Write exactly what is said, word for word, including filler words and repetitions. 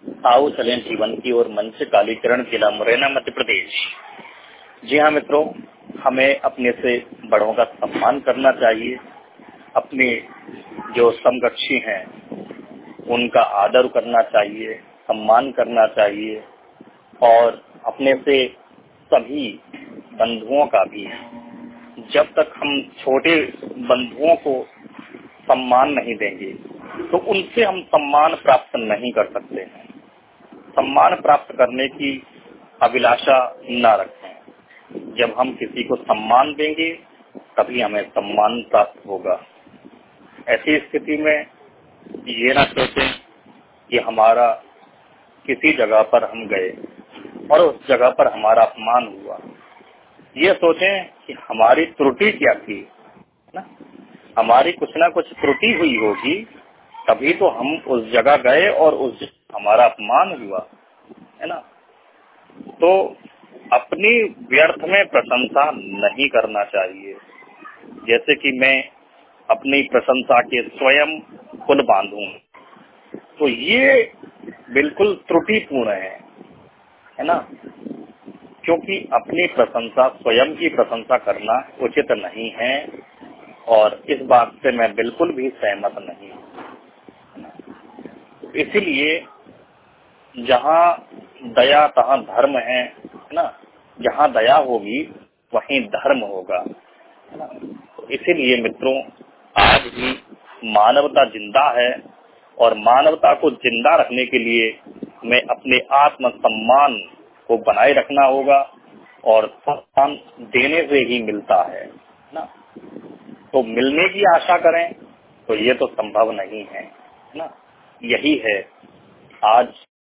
आओ चलें जीवन की ओर मंच कालीचरण जिला मुरैना मध्य प्रदेश। जी हाँ मित्रों, हमें अपने से बड़ों का सम्मान करना चाहिए, अपने जो समकक्षी हैं उनका आदर करना चाहिए, सम्मान करना चाहिए और अपने से सभी बंधुओं का भी। जब तक हम छोटे बंधुओं को सम्मान नहीं देंगे तो उनसे हम सम्मान प्राप्त नहीं कर सकते हैं। सम्मान प्राप्त करने की अभिलाषा न रखें। जब हम किसी को सम्मान देंगे तभी हमें सम्मान प्राप्त होगा। ऐसी स्थिति में ये ना सोचें कि हमारा किसी जगह पर हम गए और उस जगह पर हमारा अपमान हुआ। ये सोचें कि हमारी त्रुटि क्या थी ना, हमारी कुछ ना कुछ त्रुटि हुई होगी तभी तो हम उस जगह गए और उस हमारा अपमान हुआ, है ना। तो अपनी व्यर्थ में प्रशंसा नहीं करना चाहिए। जैसे कि मैं अपनी प्रशंसा के स्वयं पुल बांधूं, तो ये बिल्कुल त्रुटिपूर्ण है, है ना। क्योंकि अपनी प्रशंसा, स्वयं की प्रशंसा करना उचित नहीं है और इस बात से मैं बिल्कुल भी सहमत नहीं। इसीलिए जहाँ दया तहाँ धर्म है ना, जहाँ दया होगी वहीं धर्म होगा, है ना। तो इसीलिए मित्रों, आज भी मानवता जिंदा है और मानवता को जिंदा रखने के लिए हमें अपने आत्म सम्मान को बनाए रखना होगा और सम्मान देने से ही मिलता है ना। तो मिलने की आशा करें तो ये तो संभव नहीं है ना। यही है आज